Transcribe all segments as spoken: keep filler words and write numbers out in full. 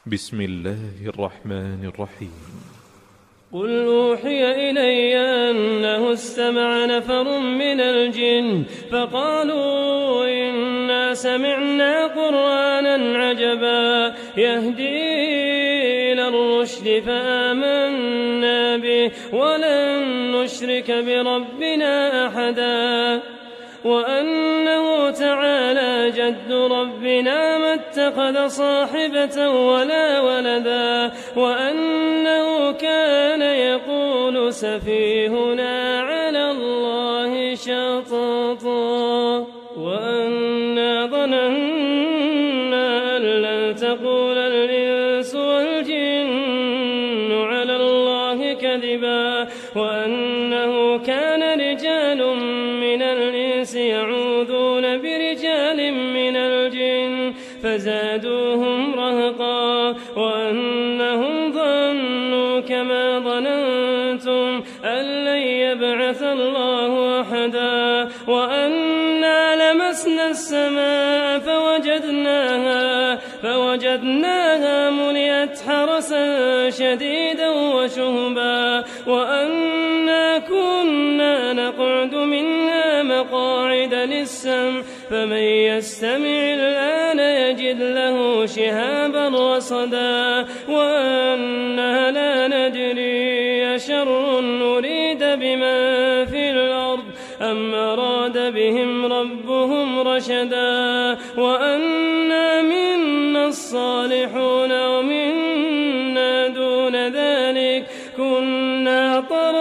بسم الله الرحمن الرحيم. قل أوحي إلي أنه استمع نفر من الجن فقالوا إنا سمعنا قرآنا عجبا يهدي إلى الرشد فآمنا به ولن نشرك بربنا أحدا وأنه تعالى جد ربنا ما اتخذ صاحبة ولا ولدا وأنه كان يقول سفيهنا على الله شططا وأنا ظننا أن لن تقول الإنس والجن على الله كذبا وأنه كان رجال من الإنس يعوذون برجال من الجن فزادوهم رهقا وأنهم ظنوا كما ظننتم أن لن يبعث الله أحدا وأنا لمسنا السماء فوجدناها فوجدناها ملئت حرسا شديدا وشهبا وأنا كنا نقعد منها مقاعد للسمع فمن يستمع الآن يجد له شهابا رصدا وأنا لا ندري أشر نريد بمن في الأرض أم أراد بهم ربهم رشدا وأنا منا الصالحون ومنا دون ذلك كنا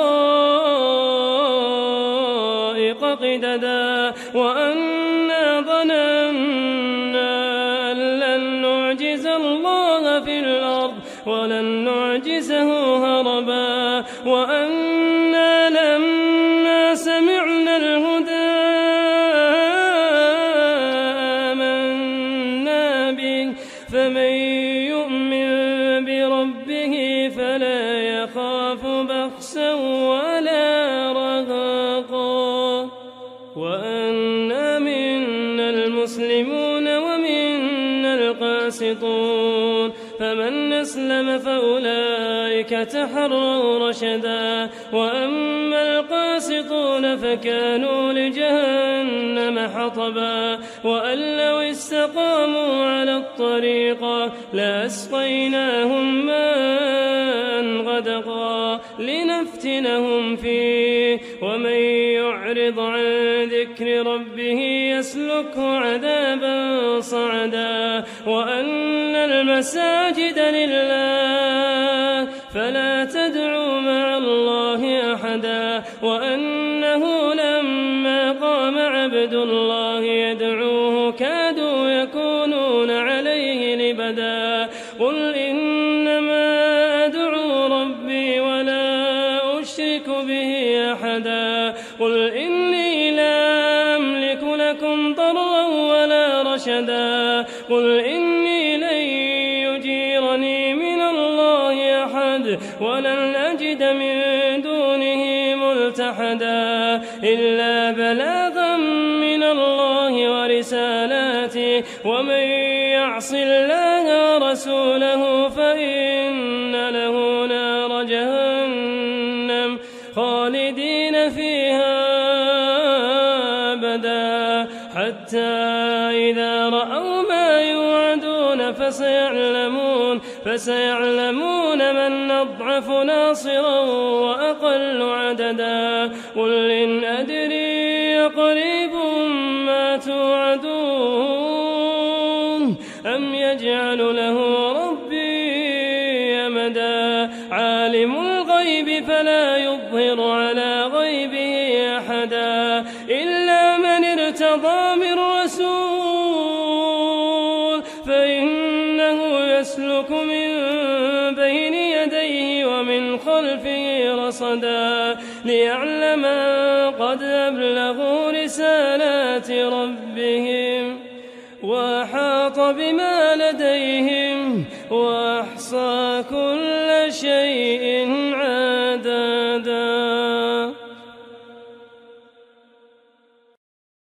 طرائق قددا وأنا ظننا أن لن نعجز الله في الأرض ولن نعجزه هربا وأنا لما سمعنا الهدى آمنا به فمن يؤمن بربه فلا يخاف بخسا ولا رهقا وأنا منا المسلمون ومنا القاسطون فمن أسلم فأولئك تحروا رشدا وأما القاسطون فكانوا لجهنم حطبا وأن لو استقاموا على الطريقة لأسقيناهم ماء غدقا لنفتنهم فيه ومن يعرض عن ذكر ربه يسلكه عذابا صعدا وأن المساجد لله فلا تدعوا مع الله أحدا وأنه لما قام عبد الله يدعوه كادوا يكونون عليه لبدا قل إنما أدعو ربي ولا أشرك به أحدا قل إني لا أملك لكم ضرا ولا رشدا قل إني لن يجيرني من الله أحد ولن أجد من دونه ملتحدا إلا بلاغا من الله ورسالاته ومن يعص الله ورسوله فإن له نار جهنم خالدين فيها أبدا حتى إذا رأوا ما يوعدون فسيعلمون فسيعلمون من أضعف ناصرا وأقل عددا قل إن أدري قريب ما توعدون أم يجعل له ربي أمدا عالم الغيب فلا يظهر على غيبه أحدا إلا من ارتضى من رسول فإنه يسلك من بين يديه ومن خلفه رصدا ليعلم قد أبلغوا رسالات ربهم وأحاط بما لديهم وأحصى كل شيء عددا.